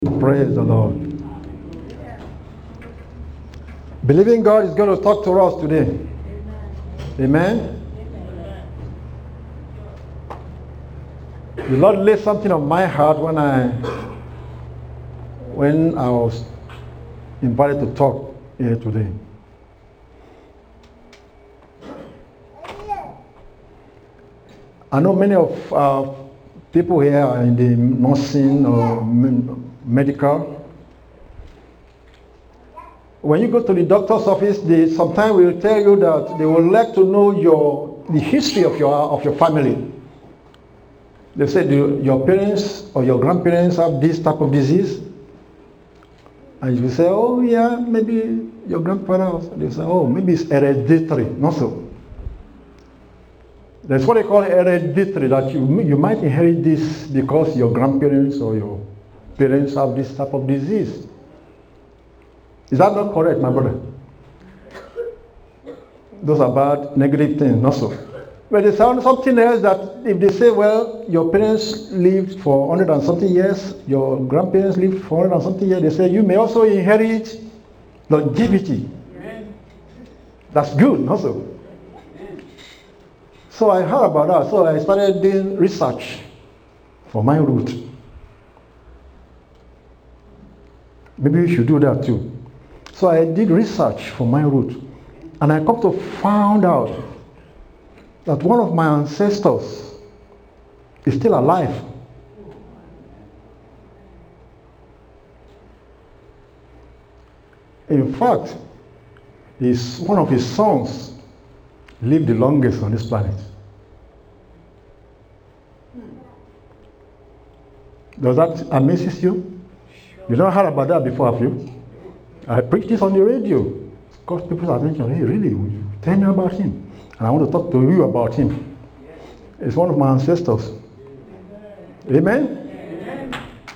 Praise the Lord. Believing God is going to talk to us today. Amen. The Lord laid something on my heart when I was invited to talk here today. I know many of people here are in the nursing or medical. When you go to the doctor's office, they sometimes will tell you that they would like to know the history of your family. They say, do your parents or your grandparents have this type of disease? And you say, oh yeah, maybe your grandfather. They say, oh, maybe it's hereditary. Not so. That's what they call hereditary, that you might inherit this because your grandparents or your parents have this type of disease. Is that not correct, my brother? Those are bad, negative things, not so. But there's something else that if they say, well, your parents lived for 100 and something years, your grandparents lived for 100 and something years, they say you may also inherit longevity. Amen. That's good, not so. So I heard about that, so I started doing research for my root. Maybe you should do that too. So I did research for my root, and I come to find out that one of my ancestors is still alive. In fact, one of his sons lived the longest on this planet. Does that amaze you? You don't heard about that before, have you? I preached this on the radio. It caught people's attention. Hey, really? Tell me about him. And I want to talk to you about him. It's one of my ancestors. Amen? Amen.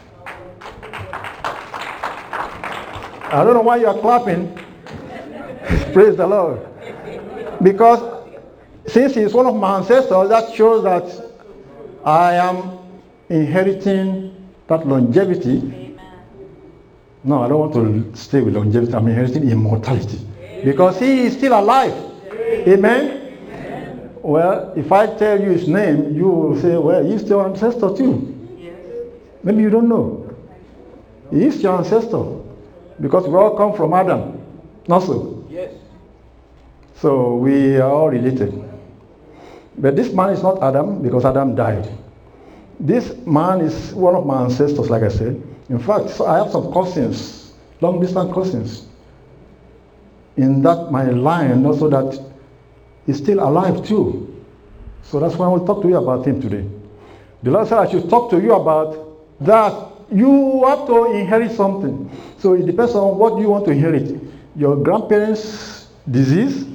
I don't know why you are clapping. Praise the Lord. Because since he's one of my ancestors, that shows that I am inheriting that longevity. Amen. No, I don't want to stay with longevity. I'm inheriting immortality. Amen. Because he is still alive. Amen? Amen. Well, if I tell you his name, you will say, well, he's your ancestor too. Yes. Maybe you don't know. He is your ancestor. Because we all come from Adam. Not so? Yes. So we are all related. But this man is not Adam because Adam died. This man is one of my ancestors, like I said. In fact, so I have some cousins, long distance cousins, in that my line, also that he's still alive too. So that's why I will talk to you about him today. The Lord said I should talk to you about that. You have to inherit something. So it depends on what you want to inherit. Your grandparents' disease,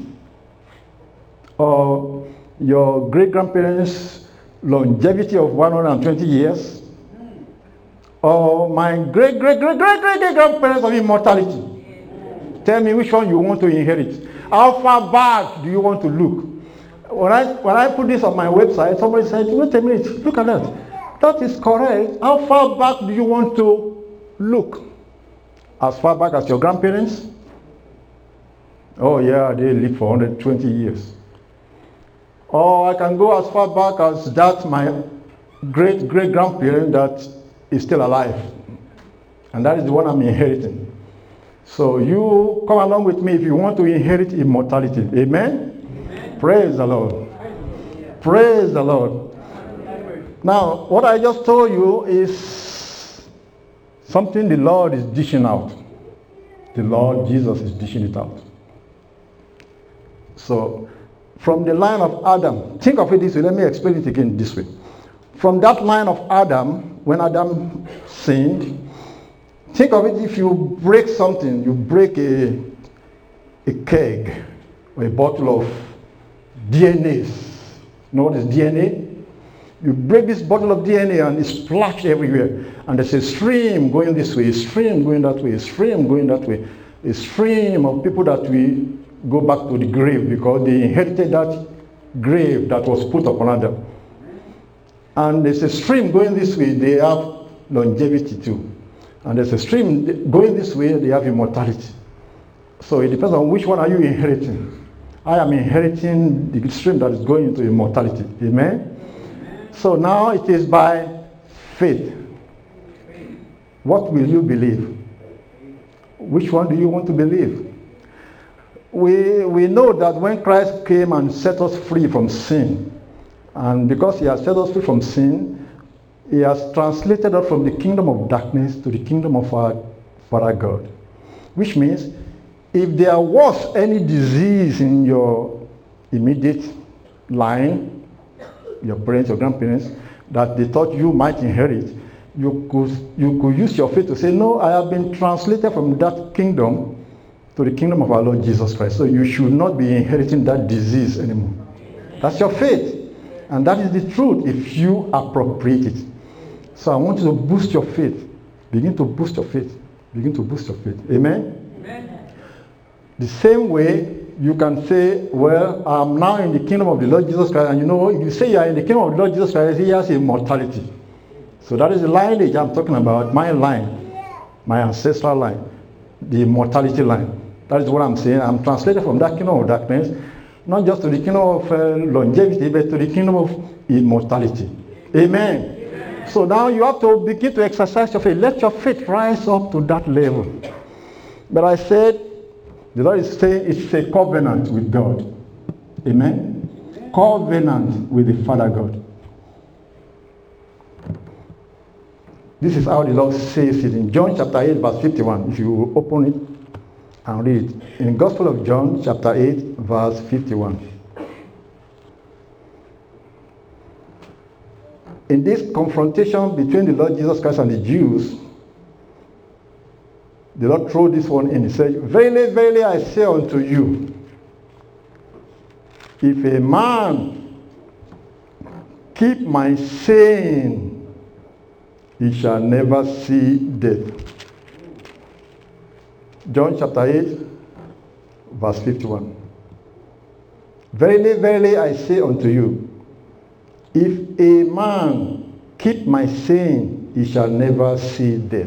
or your great-grandparents' longevity of 120 years, or my great-great-great-great-great-grandparents of immortality. Tell me which one you want to inherit. How far back do you want to look? When I put this on my website, somebody said, wait a minute, look at that. That is correct. How far back do you want to look? As far back as your grandparents? Oh yeah, they lived for 120 years. Or I can go as far back as that my great-great-grandparent that is still alive. And that is the one I'm inheriting. So you come along with me if you want to inherit immortality. Amen? Amen. Praise the Lord. Praise the Lord. Now, what I just told you is something the Lord is dishing out. The Lord Jesus is dishing it out. So, from the line of Adam, think of it this way. Let me explain it again this way. From that line of Adam, when Adam sinned, think of it, if you break something, you break a keg or a bottle of DNA. You know what is DNA? You break this bottle of DNA and it's splashed everywhere. And there's a stream going this way, a stream going that way, a stream going that way. A stream of people that we go back to the grave because they inherited that grave that was put upon Adam. And there's a stream going this way, they have longevity too. And there's a stream going this way, they have immortality. So it depends on which one are you inheriting. I am inheriting the stream that is going into immortality. Amen? So now it is by faith. What will you believe? Which one do you want to believe? We know that when Christ came and set us free from sin, and because he has set us free from sin, he has translated us from the kingdom of darkness to the kingdom of our Father God. Which means, if there was any disease in your immediate line, your parents, your grandparents, that they thought you might inherit, you could use your faith to say, no, I have been translated from that kingdom to the kingdom of our Lord Jesus Christ. So you should not be inheriting that disease anymore. That's your faith. And that is the truth if you appropriate it. So I want you to boost your faith. Begin to boost your faith. Begin to boost your faith. Amen? Amen. The same way you can say, well, I'm now in the kingdom of the Lord Jesus Christ. And you know, if you say you are in the kingdom of the Lord Jesus Christ, he has immortality. So that is the lineage I'm talking about, my line, my ancestral line, the immortality line. That is what I'm saying. I'm translated from that kingdom of darkness, not just to the kingdom of longevity, but to the kingdom of immortality. Amen. So now you have to begin to exercise your faith. Let your faith rise up to that level. But I said, the Lord is saying it's a covenant with God. Amen? Covenant with the Father God. This is how the Lord says it in John chapter 8, verse 51. If you open it and read it. In the Gospel of John chapter 8, verse 51. In this confrontation between the Lord Jesus Christ and the Jews, the Lord threw this one in. He said, verily, verily, I say unto you, if a man keep my saying, he shall never see death. John chapter 8, verse 51. Verily, verily, I say unto you, if a man keep my saying, he shall never see death.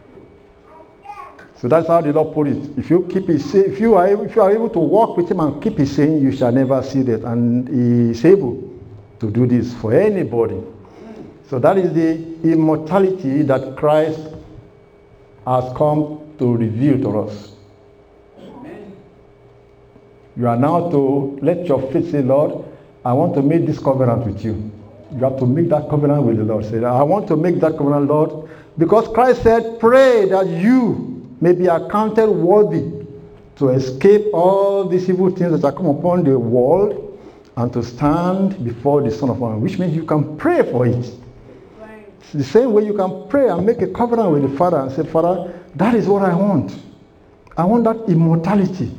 So that's how the Lord put it. If you keep his saying, if you are able to walk with him and keep his saying, you shall never see death. And he is able to do this for anybody. So that is the immortality that Christ has come to reveal to us. Amen. You are now to let your faith say, Lord, I want to make this covenant with you. You have to make that covenant with the Lord. Say, I want to make that covenant, Lord, because Christ said, pray that you may be accounted worthy to escape all these evil things that are come upon the world and to stand before the Son of Man, which means you can pray for it. Right. It's the same way you can pray and make a covenant with the Father and say, Father, that is what I want. I want that immortality.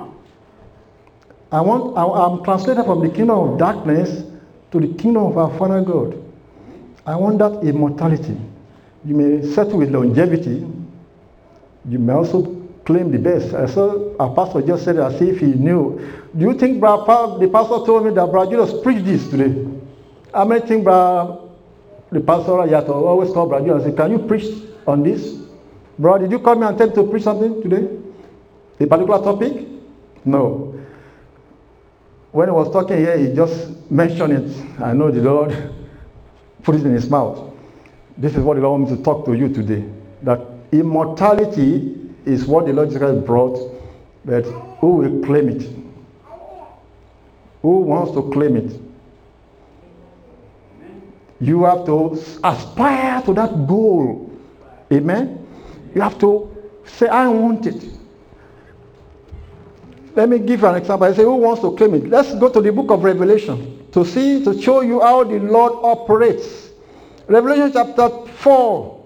I'm translated from the kingdom of darkness to the kingdom of our Father God. I want that immortality. You may settle with longevity. You may also claim the best. I saw our pastor just said it as if he knew. Do you think the pastor told me that Brother Julius preached this today? I may think the pastor you have to always call Brother Julius and say, can you preach on this? Bro, did you call me and tell me to preach something today? A particular topic? No. When he was talking here, he just mentioned it. I know the Lord put it in his mouth. This is what the Lord wants me to talk to you today. That immortality is what the Lord Jesus Christ brought, but who will claim it? Who wants to claim it? You have to aspire to that goal. Amen? You have to say, I want it. Let me give you an example. I say, who wants to claim it? Let's go to the book of Revelation to show you how the Lord operates. Revelation chapter 4.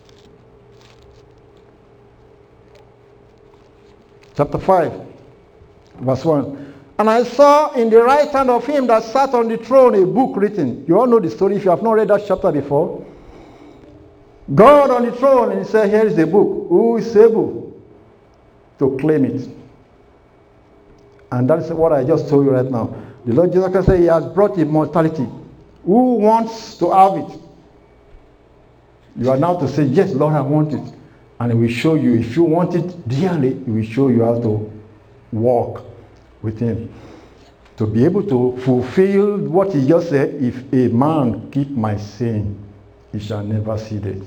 Chapter 5, verse 1. And I saw in the right hand of him that sat on the throne a book written. You all know the story if you have not read that chapter before. God on the throne, and he said, here is the book. Who is able to claim it? And that is what I just told you right now. The Lord Jesus Christ said he has brought immortality. Who wants to have it? You are now to say, yes, Lord, I want it. And he will show you, if you want it dearly, he will show you how to walk with him. To be able to fulfill what he just said, if a man keep my saying, he shall never see death.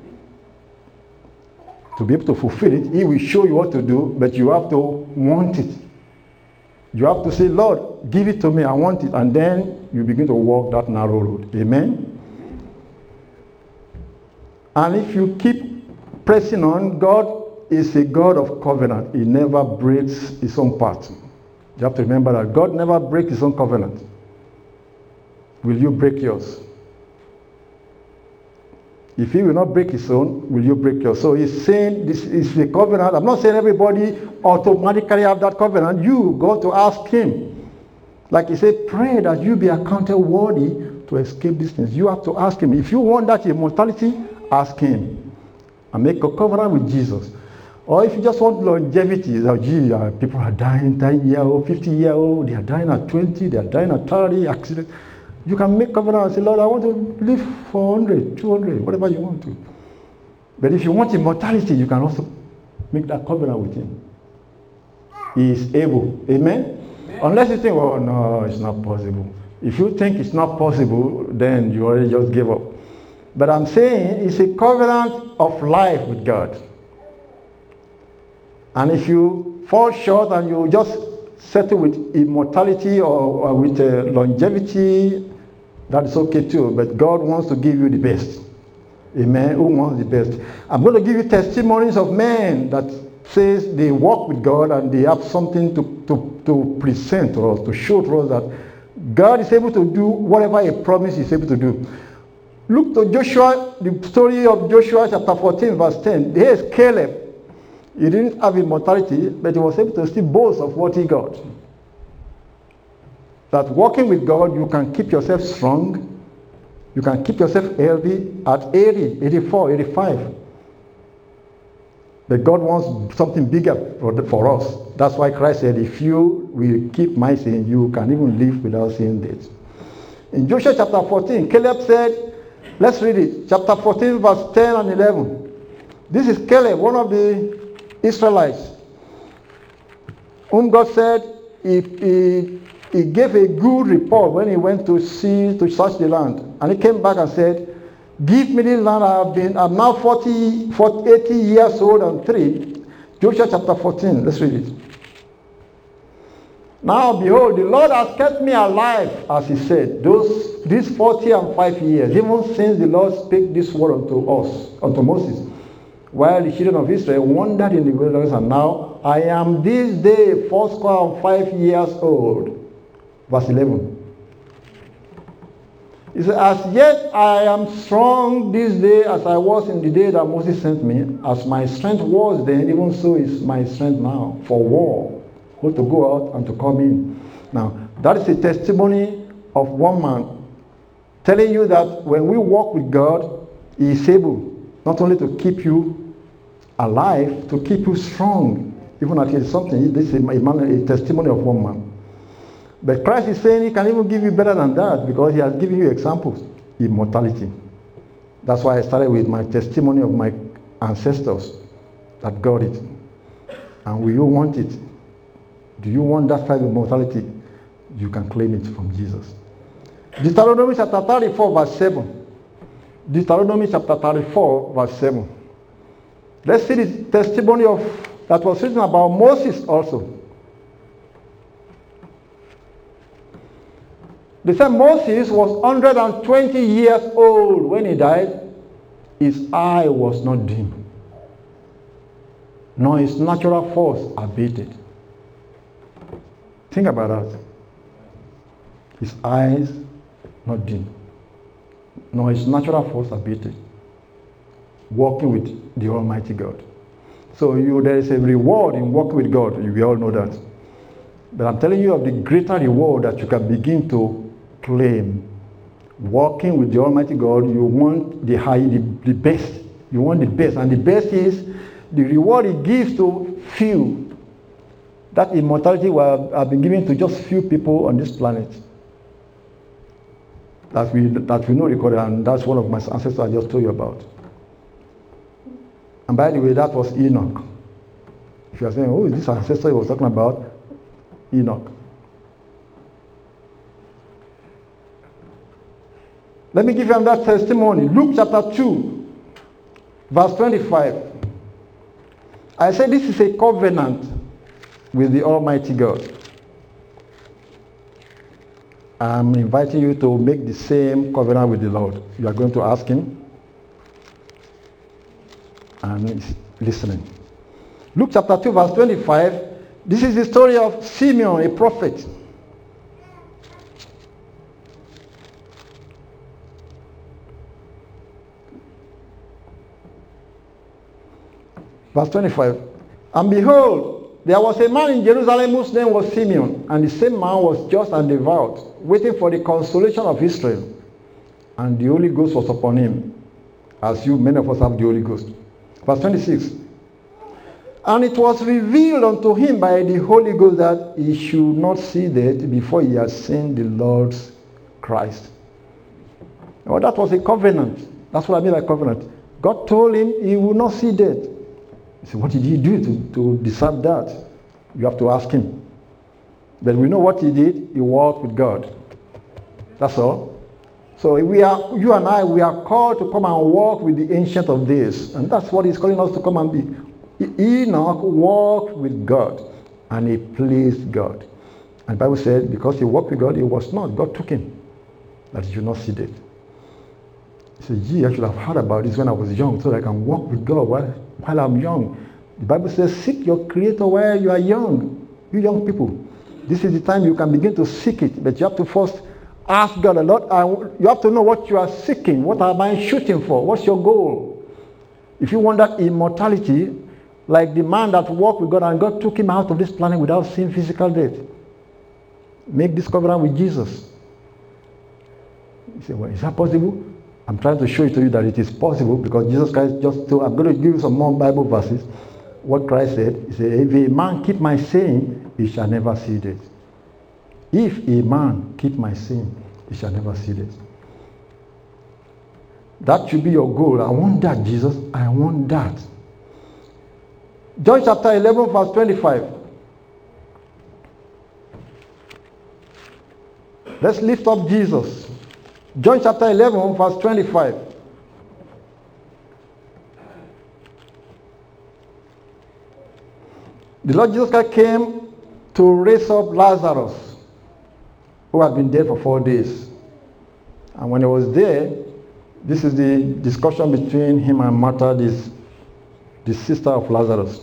To be able to fulfill it, he will show you what to do, but you have to want it. You have to say, Lord, give it to me, I want it. And then you begin to walk that narrow road. Amen? And if you keep pressing on, God is a God of covenant. He never breaks his own part. You have to remember that God never breaks his own covenant. Will you break yours? If he will not break his own, will you break yours? So he's saying this is the covenant. I'm not saying everybody automatically have that covenant. You got to ask him. Like he said, pray that you be accounted worthy to escape these things. You have to ask him. If you want that immortality, ask him. And make a covenant with Jesus. Or if you just want longevity, people are dying 10-year-old, 50-year-old, they are dying at 20, they are dying at 30, accident. You can make covenant and say, Lord, I want to live for 100, 200, whatever you want to. But if you want immortality, you can also make that covenant with him. He is able. Amen? Unless you think, oh, no, it's not possible. If you think it's not possible, then you already just gave up. But I'm saying it's a covenant of life with God. And if you fall short and you just settle with immortality or with longevity, that is okay too. But God wants to give you the best. Amen. Who wants the best? I'm going to give you testimonies of men that says they walk with God and they have something to present to us, to show to us that God is able to do whatever he promised he's able to do. Look to Joshua, the story of Joshua chapter 14 verse 10. Here's Caleb. He didn't have immortality, but he was able to still boast of what he got. That walking with God, you can keep yourself strong. You can keep yourself healthy at 80, 84, 85. But God wants something bigger for us. That's why Christ said, if you will keep my saying, you can even live without seeing death. In Joshua chapter 14, Caleb said, let's read it. Chapter 14, verse 10 and 11. This is Caleb, one of the Israelites, whom God said he gave a good report when he went to search the land. And he came back and said, give me this land. I'm now 80 years old and 3. Joshua chapter 14, let's read it. Now behold, the Lord has kept me alive, as he said, these 40 and 5 years, even since the Lord spake this word unto Moses. While the children of Israel wandered in the wilderness, and now I am this day 85 years old. Verse 11. He said, as yet I am strong this day as I was in the day that Moses sent me. As my strength was then, even so is my strength now for war, to go out and to come in. Now, that is a testimony of one man telling you that when we walk with God, he is able not only to keep you alive, to keep you strong. Even at least something, this is a testimony of one man. But Christ is saying he can even give you better than that because he has given you examples. Immortality. That's why I started with my testimony of my ancestors that got it. And will you want it? Do you want that type of immortality? You can claim it from Jesus. Deuteronomy chapter 34 verse 7. Deuteronomy chapter 34 verse 7. Let's see the testimony that was written about Moses also. They said Moses was 120 years old when he died. His eye was not dim, nor his natural force abated. Think about that. His eyes not dim, nor his natural force abated. Walking with the Almighty God. So there is a reward in walking with God. We all know that. But I'm telling you of the greater reward that you can begin to claim. Walking with the Almighty God, you want the best. You want the best. And the best is the reward he gives to few. That immortality will have been given to just few people on this planet. That we know recorded, and that's one of my ancestors I just told you about. And by the way, that was Enoch. If you are saying, oh, is this ancestor he was talking about? Enoch. Let me give you another testimony. Luke chapter 2, verse 25. I said this is a covenant with the Almighty God. I'm inviting you to make the same covenant with the Lord. You are going to ask him, and he's listening. Luke chapter 2, verse 25. This is the story of Simeon, a prophet. Verse 25. And behold, there was a man in Jerusalem whose name was Simeon, and the same man was just and devout, waiting for the consolation of Israel. And the Holy Ghost was upon him, as many of us have the Holy Ghost. Verse 26. And it was revealed unto him by the Holy Ghost that he should not see death before he had seen the Lord's Christ. Well, that was a covenant. That's what I mean by covenant. God told him he would not see death. He said, what did he do to deserve that? You have to ask him. But we know what he did. He walked with God. That's all. So you and I, we are called to come and walk with the Ancient of Days. And that's what he's calling us to come and be. Enoch walked with God, and he pleased God. And the Bible said, because he walked with God, he was not. God took him, that he should not see death. He said, gee, I should have heard about this when I was young, so that I can walk with God while I'm young. The Bible says, seek your Creator while you are young. You young people, this is the time you can begin to seek it, but you have to first ask God a lot. You have to know what you are seeking. What am I shooting for? What's your goal? If you want that immortality, like the man that walked with God and God took him out of this planet without seeing physical death, make this covenant with Jesus. You say, well, is that possible? I'm trying to show it to you that it is possible, because Jesus Christ just told, I'm going to give you some more Bible verses. What Christ said, he said, if a man keep my saying, he shall never see death. If a man keep my saying, he shall never see death. That should be your goal. I want that, Jesus. I want that. John chapter 11, verse 25. Let's lift up Jesus. John chapter 11, verse 25. The Lord Jesus Christ came to raise up Lazarus, who had been dead for 4 days. And when he was there, this is the discussion between him and Martha, the sister of Lazarus.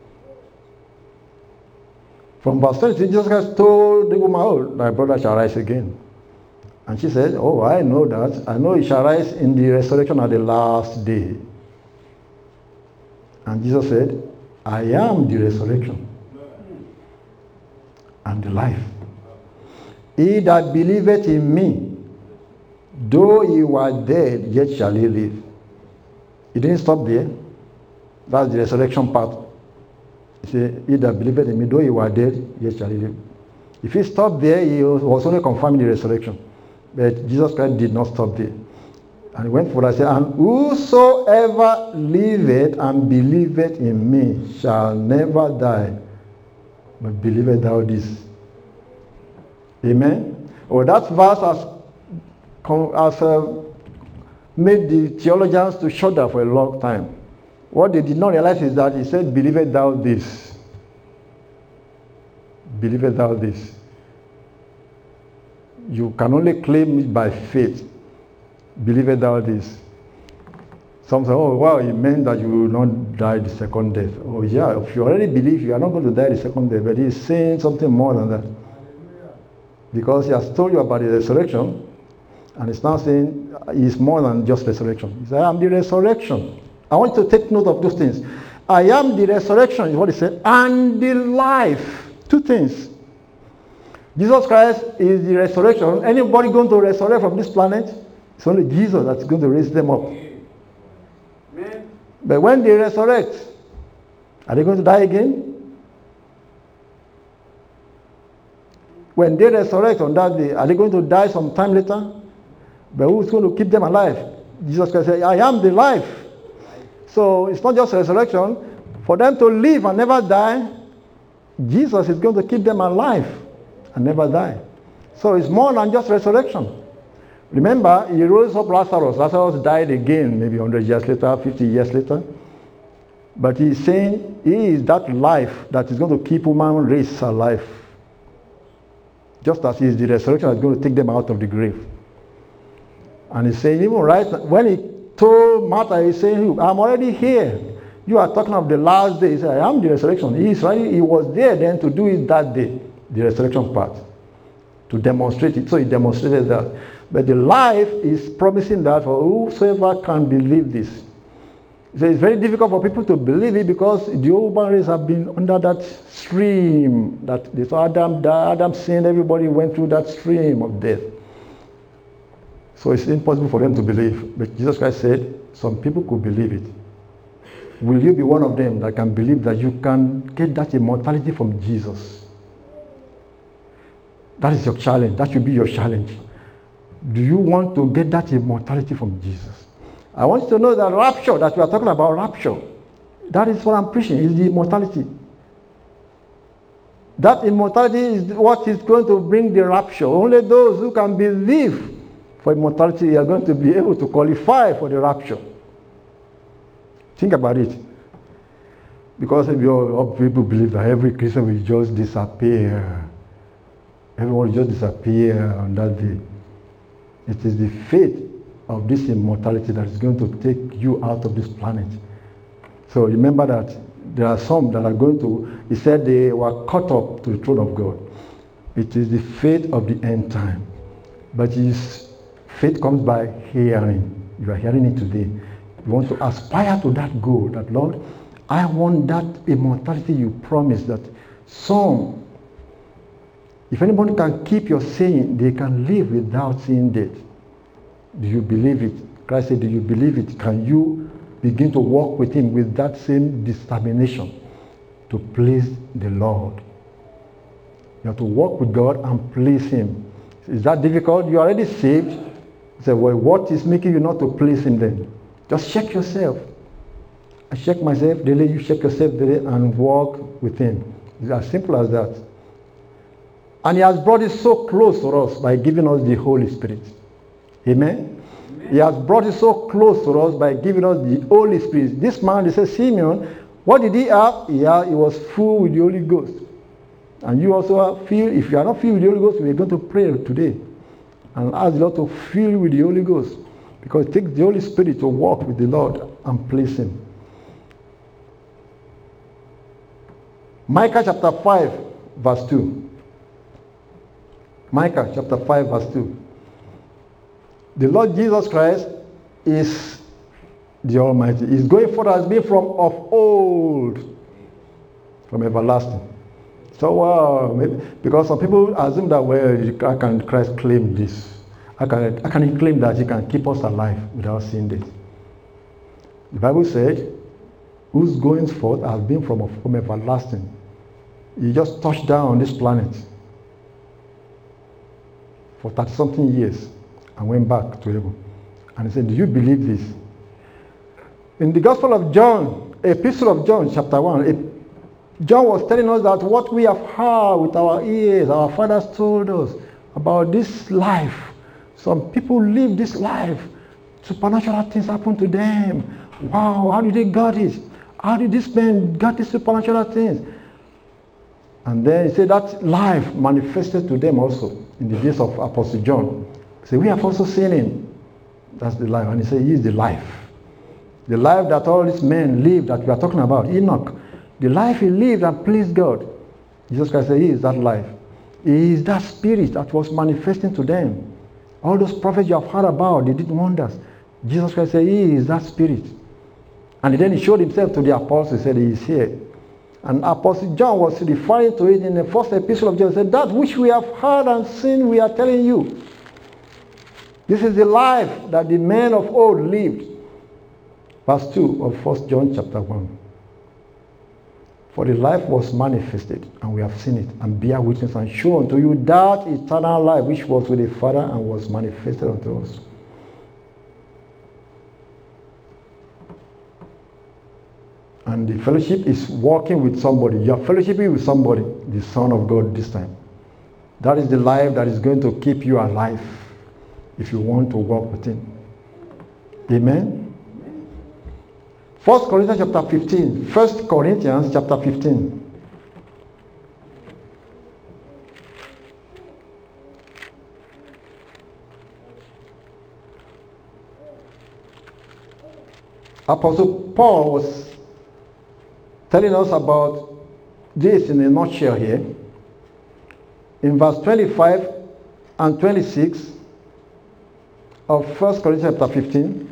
From verse 20, Jesus Christ told the woman, oh, thy brother shall rise again. And she said, oh, I know that. I know he shall rise in the resurrection at the last day. And Jesus said, I am the resurrection and the life. He that believeth in me, though he were dead, yet shall he live. He didn't stop there. That's the resurrection part. He said, he that believeth in me, though he were dead, yet shall he live. If he stopped there, he was only confirming the resurrection. But Jesus Christ did not stop there. And he went further and said, and whosoever liveth and believeth in me shall never die, but believeth thou this. Amen? Well, that verse has made the theologians to shudder for a long time. What they did not realize is that he said, believeth thou this. Believeth thou this. You can only claim it by faith. Believeth thou this. Some say, oh, wow, it meant that you will not die the second death. Oh, yeah, if you already believe, you are not going to die the second death. But he's saying something more than that. Because he has told you about the resurrection, and he's now saying it's more than just resurrection. He said, I am the resurrection. I want you to take note of those things. I am the resurrection, is what he said, and the life. Two things. Jesus Christ is the resurrection. Anybody going to resurrect from this planet? It's only Jesus that's going to raise them up. Amen. But when they resurrect, are they going to die again? When they resurrect on that day, are they going to die some time later? But who's going to keep them alive? Jesus Christ said, I am the life. So it's not just resurrection. For them to live and never die, Jesus is going to keep them alive and never die. So it's more than just resurrection. Remember, he rose up Lazarus. Lazarus died again, maybe 100 years later, 50 years later. But he's saying he is that life that is going to keep human race alive. Just as he is the resurrection that's going to take them out of the grave. And he's saying, even right when he told Martha, he's saying, I'm already here. You are talking of the last day. He said, I am the resurrection. He was there then to do it that day, the resurrection part, to demonstrate it. So he demonstrated that. But the life is promising that for whosoever can believe this. So it's very difficult for people to believe it because the human race have been under that stream that they saw Adam sinned, everybody went through that stream of death. So it's impossible for them to believe. But Jesus Christ said, some people could believe it. Will you be one of them that can believe that you can get that immortality from Jesus? That is your challenge. That should be your challenge. Do you want to get that immortality from Jesus? I want you to know that rapture, that we are talking about rapture, that is what I'm preaching, is the immortality. That immortality is what is going to bring the rapture. Only those who can believe for immortality are going to be able to qualify for the rapture. Think about it. Because if people believe that every Christian will just disappear. Everyone will just disappear on that day. It is the faith of this immortality that is going to take you out of this planet. So remember that there are some that are going to, he said they were caught up to the throne of God. It is the faith of the end time. But his faith comes by hearing. You are hearing it today. You want to aspire to that goal, that Lord, I want that immortality you promised, that some, if anybody can keep your saying, they can live without seeing death. Do you believe it? Christ said, do you believe it? Can you begin to walk with him with that same determination to please the Lord? You have to walk with God and please him. Is that difficult? You are already saved. You say, well, what is making you not to please him then? Just check yourself. I check myself daily, you check yourself daily and walk with him. It's as simple as that. And he has brought it so close to us by giving us the Holy Spirit. Amen? Amen. He has brought it so close to us by giving us the Holy Spirit. This man, they said, Simeon, what did he have? He was full with the Holy Ghost. And you also are filled. If you are not filled with the Holy Ghost, we are going to pray today and ask the Lord to fill you with the Holy Ghost. Because it takes the Holy Spirit to walk with the Lord and please him. Micah chapter 5, verse 2. Micah chapter 5, verse 2. The Lord Jesus Christ is the Almighty. He's going forth as being from of old, from everlasting. So, maybe, because some people assume that, well, how can Christ claim this? How can he claim that he can keep us alive without seeing this? The Bible said, whose goings forth has been from everlasting. He just touched down on this planet for 30-something years and went back to heaven. And he said, do you believe this? In the Gospel of John, Epistle of John, chapter 1, John was telling us that what we have heard with our ears, our fathers told us about this life. Some people live this life. Supernatural things happen to them. Wow, how did they get it? How did this man get these supernatural things? And then he said that life manifested to them also in the days of Apostle John. He said, we have also seen him. That's the life. And he said, he is the life. The life that all these men lived that we are talking about, Enoch. The life he lived and pleased God. Jesus Christ said, he is that life. He is that spirit that was manifesting to them. All those prophets you have heard about, they did wonders. Jesus Christ said, he is that spirit. And then he showed himself to the apostles, he said, he is here. And Apostle John was referring to it in the first epistle of John. He said, that which we have heard and seen, we are telling you. This is the life that the men of old lived. Verse 2 of 1 John chapter 1. For the life was manifested, and we have seen it, and bear witness and show unto you that eternal life which was with the Father and was manifested unto us. And the fellowship is walking with somebody. You are fellowshipping with somebody, the Son of God this time. That is the life that is going to keep you alive if you want to walk with him. Amen? 1 Corinthians chapter 15. 1 Corinthians chapter 15. Apostle Paul was telling us about this in a nutshell here. In verse 25 and 26 of 1 Corinthians chapter 15,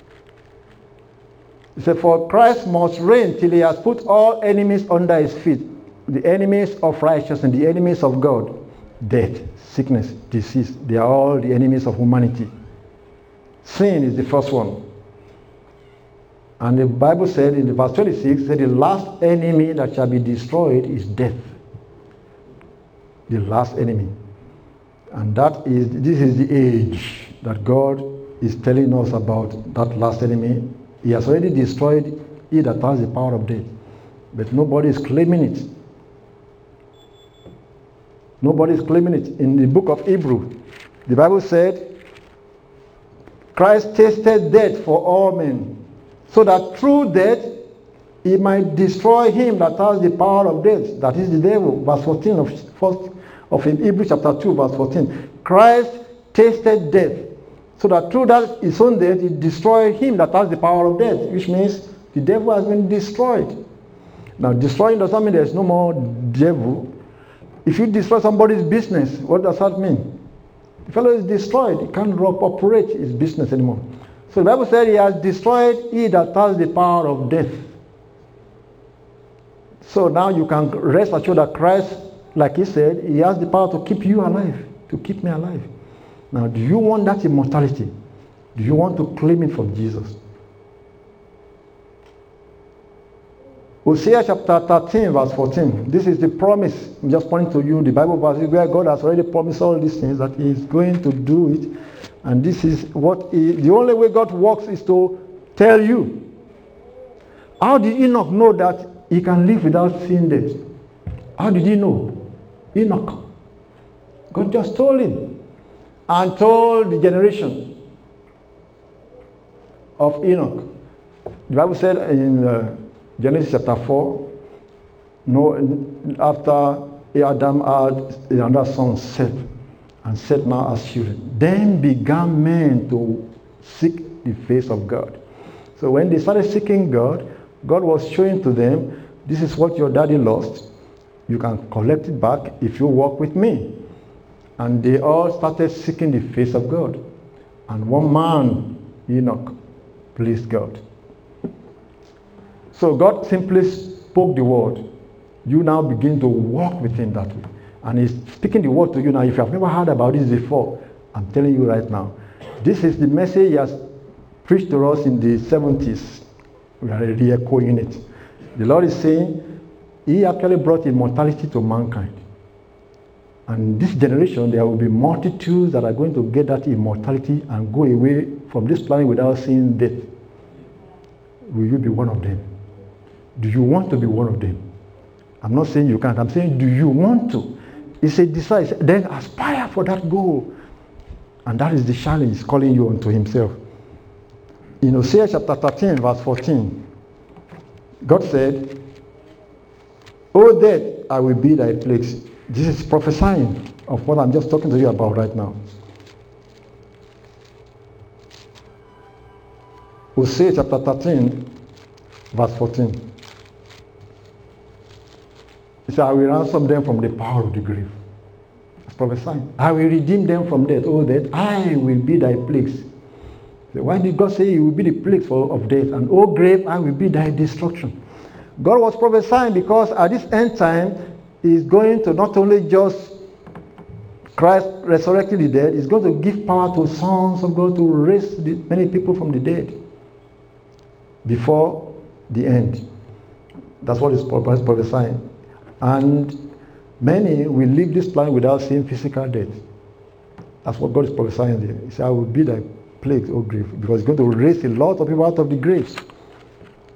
he said, for Christ must reign till he has put all enemies under his feet, the enemies of righteousness, the enemies of God, death, sickness, disease. They are all the enemies of humanity. Sin is the first one. And the Bible said in verse 26, that the last enemy that shall be destroyed is death. The last enemy. And this is the age that God is telling us about, that last enemy. He has already destroyed he that has the power of death. But nobody is claiming it. Nobody is claiming it. In the book of Hebrews, the Bible said, Christ tasted death for all men, so that through death he might destroy him that has the power of death, that is the devil. Verse 14 of Hebrews chapter 2, verse 14. Christ tasted death, so that through that his own death he destroyed him that has the power of death, which means the devil has been destroyed. Now destroying does not mean there's no more devil. If you destroy somebody's business, what does that mean? The fellow is destroyed. He can't operate his business anymore. So the Bible said he has destroyed he that has the power of death. So now you can rest assured that Christ, like he said, he has the power to keep you alive, to keep me alive. Now, do you want that immortality? Do you want to claim it from Jesus? Hosea chapter 13, verse 14. This is the promise. I'm just pointing to you the Bible verse where God has already promised all these things, that he is going to do it. And this is the only way God works is to tell you. How did Enoch know that he can live without seeing death? How did he know? Enoch. God just told him. And told the generation of Enoch. The Bible said in Genesis chapter 4, after Adam had another son, Seth, and Seth now has children, then began men to seek the face of God. So when they started seeking God, God was showing to them, this is what your daddy lost. You can collect it back if you walk with me. And they all started seeking the face of God. And one man, Enoch, pleased God. So God simply spoke the word. You now begin to walk with him that way. And he's speaking the word to you now. If you have never heard about this before, I'm telling you right now. This is the message he has preached to us in the 70s. We are re-echoing it. The Lord is saying, he actually brought immortality to mankind. And this generation, there will be multitudes that are going to get that immortality and go away from this planet without seeing death. Will you be one of them? Do you want to be one of them? I'm not saying you can't. I'm saying, do you want to? He said, decide. Then aspire for that goal. And that is the challenge he's calling you unto himself. In Hosea chapter 13, verse 14, God said, O death, I will be thy place. This is prophesying of what I'm just talking to you about right now. Hosea chapter 13, verse 14. He said, I will ransom them from the power of the grave. It's prophesying. I will redeem them from death. Oh, death, I will be thy place. So why did God say he will be the place of death? And oh, grave, I will be thy destruction. God was prophesying because at this end time, he's going to not only just Christ resurrecting the dead, he's going to give power to sons of God to raise many people from the dead before the end. That's what he's prophesying. And many will leave this planet without seeing physical death. That's what God is prophesying there. He said, I will be thy plague, O grave, because he's going to raise a lot of people out of the graves.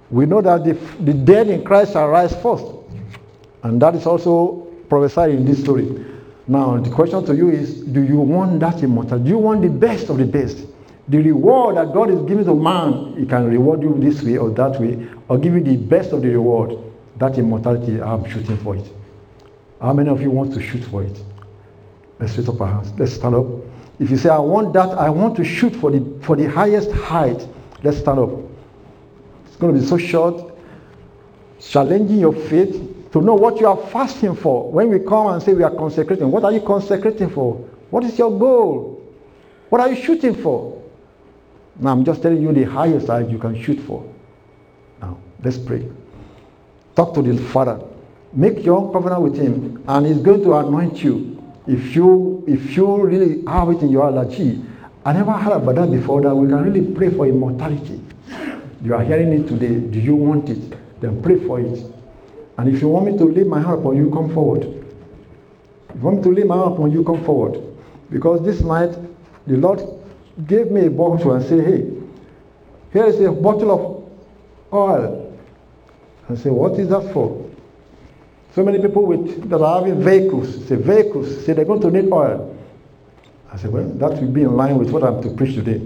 We know that the dead in Christ shall rise first. And that is also prophesied in this story. Now, the question to you is, do you want that immortality? Do you want the best of the best? The reward that God is giving to man, He can reward you this way or that way, or give you the best of the reward. That immortality, I'm shooting for it. How many of you want to shoot for it? Let's raise up our hands. Let's stand up. If you say, I want that, I want to shoot for the highest height, let's stand up. It's going to be so short, challenging your faith to know what you are fasting for. When we come and say we are consecrating, what are you consecrating for? What is your goal? What are you shooting for? Now I'm just telling you the highest height you can shoot for. Now, let's pray. Talk to the Father. Make your covenant with Him, and He's going to anoint you. If you really have it in your heart, gee, I never heard about that before, that we can really pray for immortality. You are hearing it today. Do you want it? Then pray for it. And if you want me to lay my hand upon you, come forward. If you want me to lay my hand upon you, come forward. Because this night, the Lord gave me a bottle and said, hey, here is a bottle of oil. And I said, what is that for? So many people that are having vehicles, say they're going to need oil. I said, well, that will be in line with what I'm to preach today.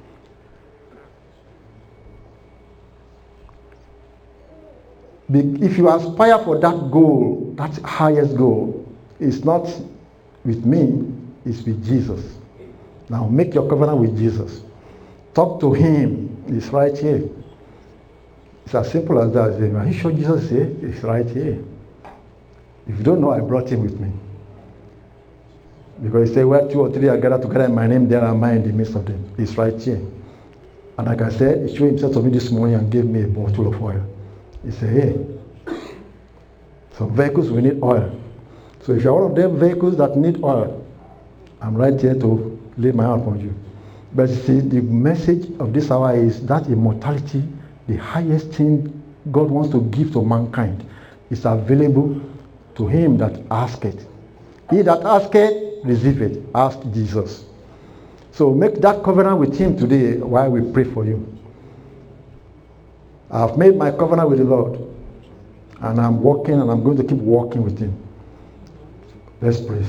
If you aspire for that goal, that highest goal, it's not with me, it's with Jesus. Now make your covenant with Jesus. Talk to Him. He's right here. It's as simple as that. Are you sure Jesus is here? He's right here. If you don't know, I brought Him with me. Because He said, where 2 or 3 are gathered together in my name, there am I in the midst of them. He's right here. And like I said, He showed Himself to me this morning and gave me a bottle of oil. He said, hey, some vehicles will need oil. So if you're one of them vehicles that need oil, I'm right here to lay my hand upon you. But you see, the message of this hour is that immortality, the highest thing God wants to give to mankind, is available to him that asketh. He that asketh, receiveth. Ask Jesus. So make that covenant with Him today while we pray for you. I have made my covenant with the Lord, and I'm walking, and I'm going to keep walking with Him. Let's pray.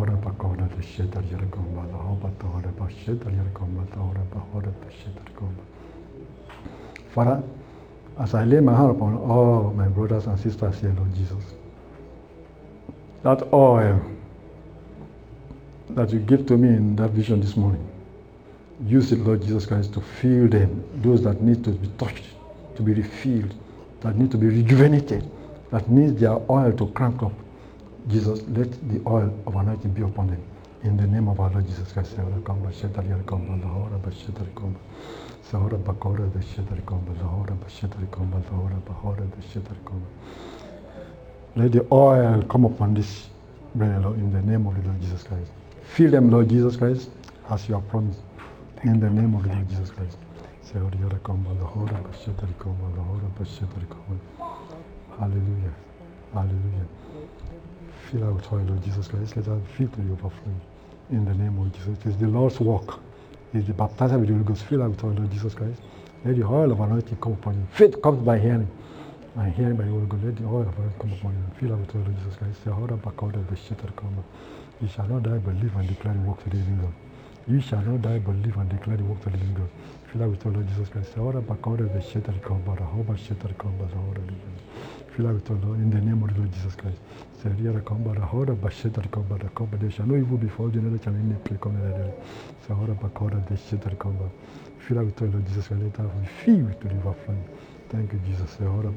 Father, as I lay my hand upon all my brothers and sisters here, Lord Jesus, that oil that you gave to me in that vision this morning, use it, Lord Jesus Christ, to fill them, those that need to be touched, to be refilled, that need to be rejuvenated, that needs their oil to crank up. Jesus, let the oil of anointing be upon them. In the name of our Lord Jesus Christ. Let the oil come upon this brethren, Lord, in the name of the Lord Jesus Christ. Fill them, Lord Jesus Christ, as you have promised. In the name of the Lord Jesus Christ. Hallelujah. Hallelujah. Fill our with oil, Lord Jesus Christ. Let us fill to the overflowing. In the name of Jesus. It is the Lord's work. It is the baptizer with the Holy Ghost. Fill our with oil, Lord Jesus Christ. Let the oil of anointing come upon you. Faith comes by hearing. And hearing by the Holy Ghost. Let the oil of anointing come upon you. Fill our with oil, Lord Jesus Christ. You shall not die but live and declare the work to the living God. You shall not die but live and declare the work to the living God. Fill our with oil, Lord Jesus Christ. Fill our with oil, in the name of the Lord Jesus Christ. There shall no evil befall you, neither shall any plague come near you. Fill our with oil, Lord Jesus Christ. Let us be filled to the overflowing. Thank you, Jesus.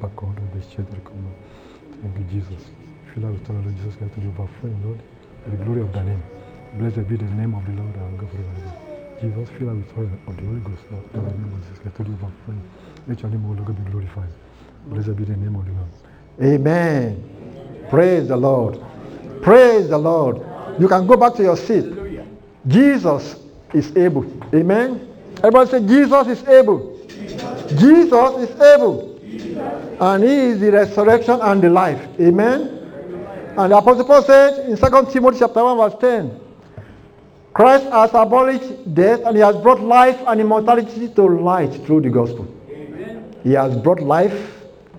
Thank you, Jesus. Fill our with oil, Lord Jesus Christ, to the overflowing, Lord, to the glory of thy name. Blessed be the name of the Lord, and God forever. Jesus, fill our with oil of the Holy Ghost, Lord, in the name of Jesus Christ, to the overflowing. Let your name, O Lord, be glorified. Blessed be the name of the Lord. Amen. Praise the Lord. Praise the Lord. You can go back to your seat. Jesus is able. Amen. Everybody say, Jesus is able. Jesus is able. And He is the resurrection and the life. Amen. And the Apostle Paul said in 2 Timothy chapter 1 verse 10, Christ has abolished death and He has brought life and immortality to light through the gospel. Amen. He has brought life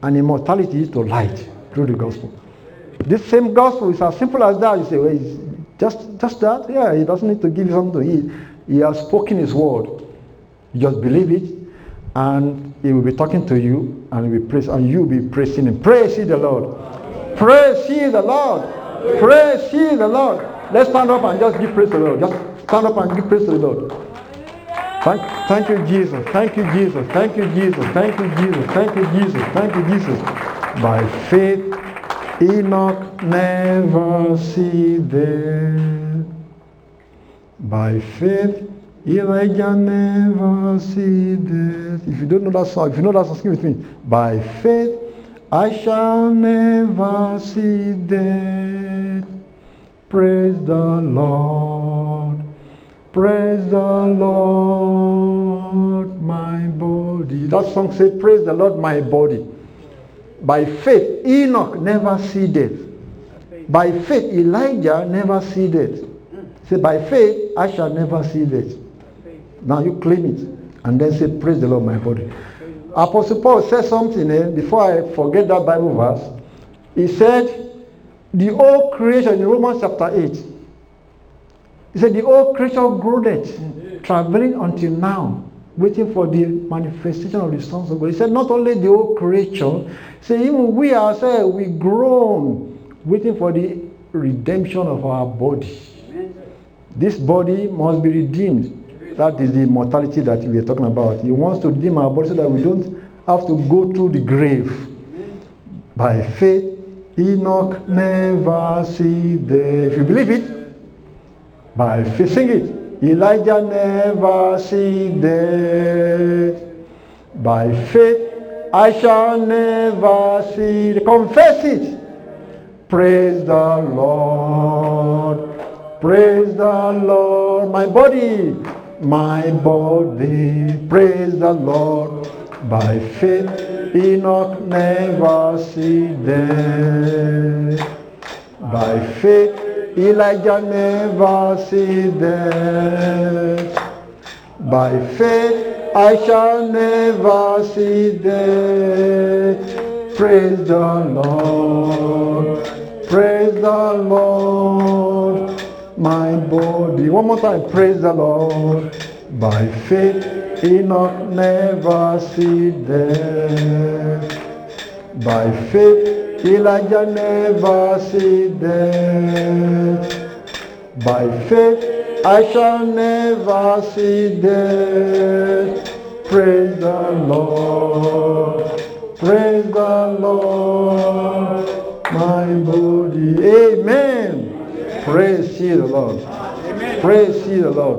and immortality to light through the gospel. This same gospel is as simple as that. You say, well, it's just that? Yeah, he doesn't need to give you something to eat. He has spoken his word. You just believe it, and he will be talking to you, and he will praise, and you will be praising him. Praise ye the Lord. Praise ye the Lord. Praise ye the Lord. Let's stand up and just give praise to the Lord. Just stand up and give praise to the Lord. Thank you, Jesus. Thank you, Jesus. Thank you, Jesus. Thank you, Jesus. Thank you, Jesus. Thank you, Jesus. By faith, Enoch never see death. By faith, Elijah never see death. If you don't know that song, if you know that song, sing with me. By faith, I shall never see death. Praise the Lord. Praise the Lord, my body. That song says, praise the Lord, my body. By faith, Enoch never see death. By faith, Elijah never see death. Say, by faith, I shall never see death. Now you claim it. And then say, praise the Lord, my body. Apostle Paul said something before I forget that Bible verse. He said, the whole creation in Romans chapter 8. He said, the whole creature groaneth, traveling until now, waiting for the manifestation of the sons of God. He said, not only the whole creature, he said, even we ourselves, we groan, waiting for the redemption of our body. This body must be redeemed. That is the immortality that we are talking about. He wants to redeem our body so that we don't have to go through the grave. By faith, Enoch never see death. If you believe it, by faith, sing it. Elijah never see death. By faith, I shall never see death. Confess it. Praise the Lord. Praise the Lord. My body. My body. Praise the Lord. By faith, Enoch never see death. By faith, Elijah never see death. By faith, I shall never see death. Praise the Lord. Praise the Lord. My body. One more time. Praise the Lord. By faith, Enoch never see death. By faith, Elijah never see death. By faith, I shall never see death. Praise the Lord. Praise the Lord. My body. Amen. Praise ye the Lord. Amen. Praise ye the Lord.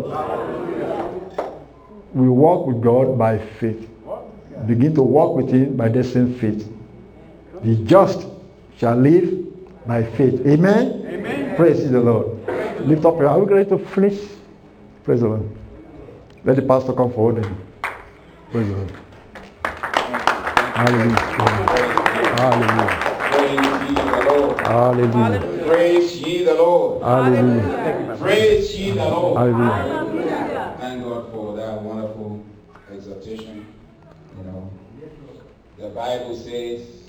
We walk with God by faith. Begin to walk with him by the same faith. The just shall live by faith. Amen? Amen. Praise the Lord. Lift up your. Are we ready to finish? Praise the Lord. Let the pastor come forward. Praise the Lord. Hallelujah. Hallelujah. Hallelujah. Praise ye the Lord. Hallelujah. Praise ye the Lord. Hallelujah. Thank God for that wonderful exhortation. You know, the Bible says,